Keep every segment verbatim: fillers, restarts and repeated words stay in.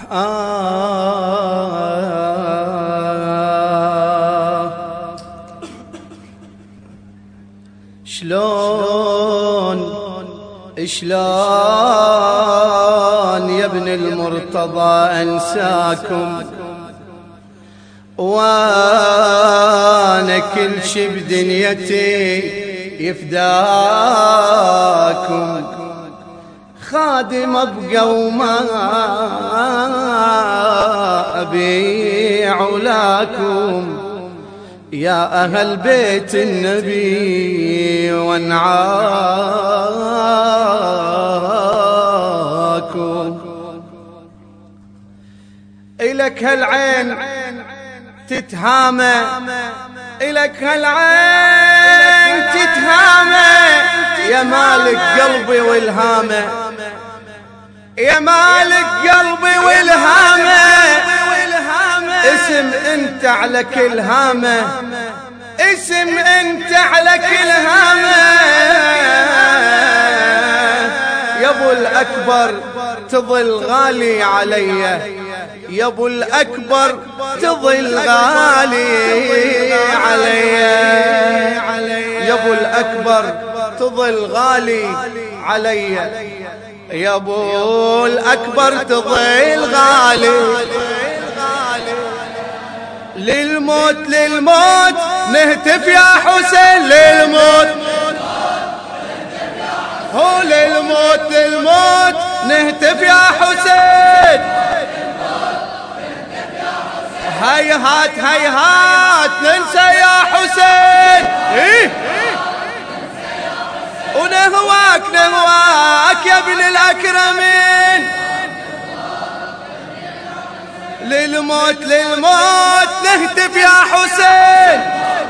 آه شلون شلون يا ابن المرتضى أنساكم وانا كل شي بدنيتي يفداكم خادم ابقى وما ابيع لكم يا اهل بيت النبي وانعاكم. إلك هالعين تتهامى إلك هالعين تتهامى يا مالك قلبي والهامة يا مالك قلبي والهامة اسم انت على كل هامة اسم انت على كل هامة يا ابو الاكبر تظل غالي علي يا ابو الاكبر تظل غالي علي يا ابو الاكبر تظل غالي علي يا ابو الاكبر تظل غالي للموت للموت نهتف يا حسين للموت هو للموت للموت نهتف يا حسين هيهات هيهات ننسى يا حسين إيه؟ ونهواك نهواك يا ابن الأكرمين للموت للموت نهتف يا حسين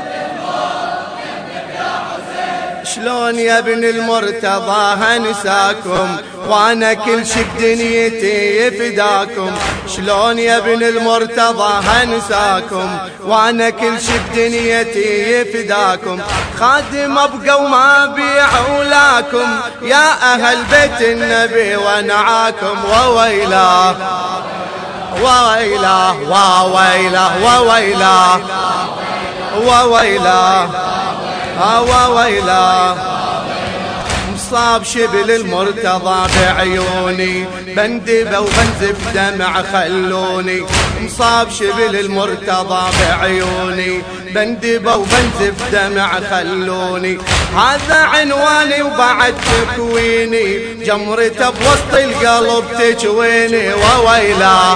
شلون يا ابن المرتضى هنساكم وانا كل شي بدنيتي يفداكم شلون يا ابن المرتضى هنساكم وانا كل شي بدنيتي يفداكم خادم ابقى وما بيع لكم يا اهل بيت النبي ونعاكم وويلاه وويلاه وويلاه وويلاه وويلاه وويلاه مصاب شبل المرتضى بعيوني بندبه وبنزف دمع خلوني مصاب شبل المرتضى بعيوني بندبه وبنزف دمع خلوني هذا عنواني وبعد تكويني جمرته بوسط القلب تجويني وويلاه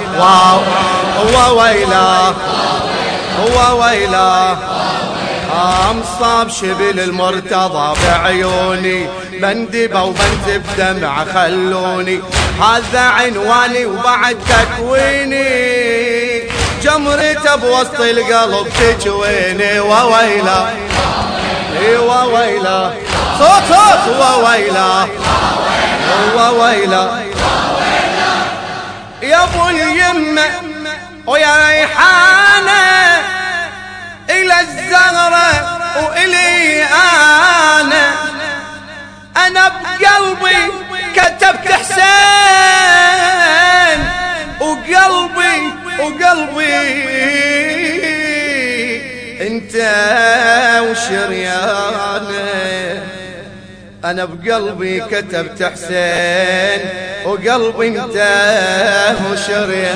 وويلاه وويلاه مصاب شبل المرتضى بعيوني بندبه وبنزف دمع خلوني هذا عنواني وبعد تكويني جمرته بوسط القلب تجويني وويلا اي وويلا صوت صوت وويلا وويلا يا ابو اليمه ويا ريحانه إلى الزهرة وإلي أنا أنا بقلبي كتبت حسين وقلبي وقلبي أنت وشريانة أنا بقلبي كتبت حسين وقلبي أنت وشريانة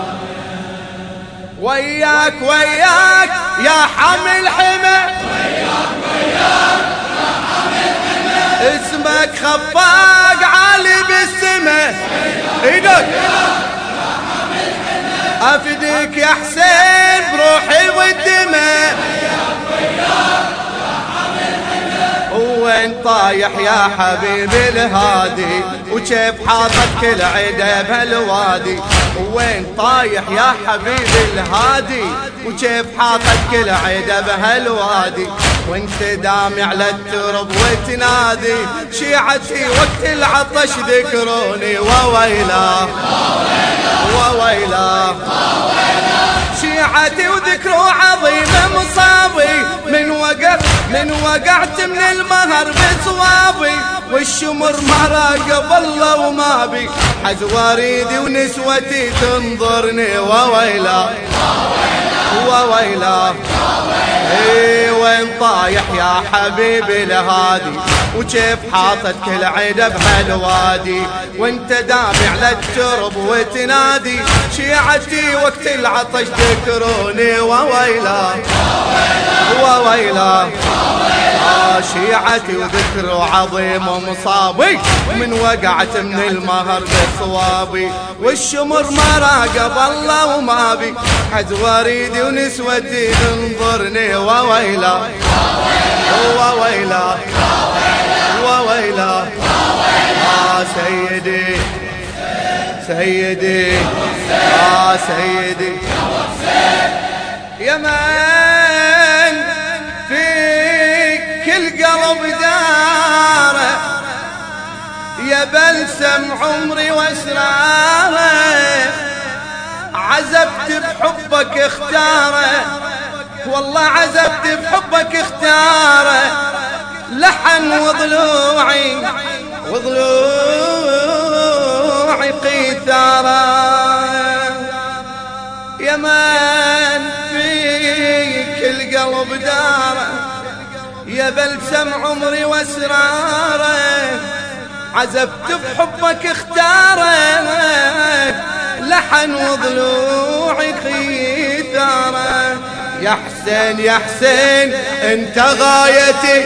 وياك وياك يا حمل حمى وياك وياك يا حمل حمى اسمك خفاق عالي بالسما ايدك يا حمل حمى افديك يا حسين بروحي والدماء وياك وياك يا حمل حمى وين طايح يا حبيبي الهادي وكيف حاطط كل عيده بهالوادي وين طايح يا حبيبي الهادي وكيف حاطط كل عيده بهالوادي وانت دامع على الترب وتنادي شيعتي وقت العطش ذكروني وويلاه وويلاه شيعتي وذكروا عظيمه مصابي من وقف من وقعت من المهر بصوابي والشمر ما راقب الله وما بي حز وريدي ونسوتي تنظرني وويلا وويلا اي وين طايح يا حبيبي لهادي وكيف حاطت كل عيده بهالوادي وانت دامع للترب وتنادي شيعتي وقت العطش ذكروني وويلا وويلا آه شيعتي وذكر عظيم ومصابي من وقعت من المهر بصوابي والشمر ما راقب الله وما بي حز وريدي ونسوتي تنظرني وويلا وويلا وويلا آه سيدي سيدي آه سيدي يا من في كل قلب داره يا بلسم عمري واسراره عزبت بحبك اختاره والله عزبت بحبك اختاره لحن وضلوعي وضلوعي قيثاره يا من في كل قلب داره يا بلسم عمري واسراره عزبت بحبك اختاره لحن وضلوعي قيثاره يا حسين يا حسين انت غايتي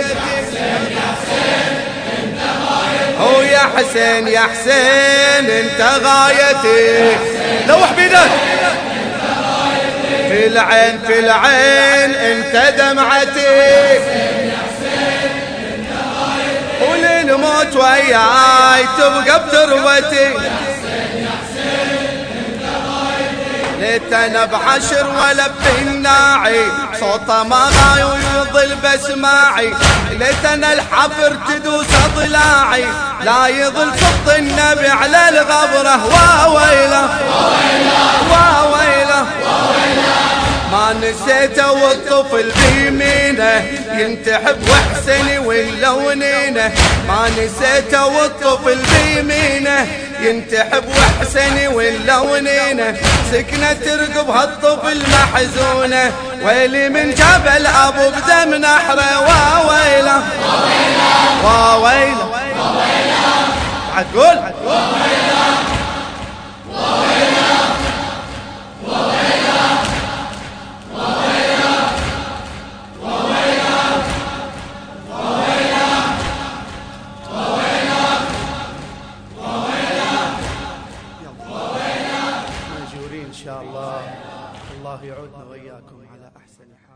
هو يا حسين يا حسين انت غايتي لوح بيدك في العين في العين انت دمعتي وللموت وياي تبقى بتربتي ليت انا بعشر ولا بهناعي صوته ما غاي ويظل بسماعي ليت انا الحفر تدوس ضلاعي لا يظل صوت النبي على الغبره واويله واويله ما نسيته والطفل بيمينه ينتحب وحسني واللونينه ما نسيته والطفل بيمينه ينتحب وحسني واللونينه سكنة ترقب هالطفل محزونه ويلي من جبل ابو بدم نحره واويله واويله عتقول إن شاء الله الله يعودنا وإياكم على أحسن حال.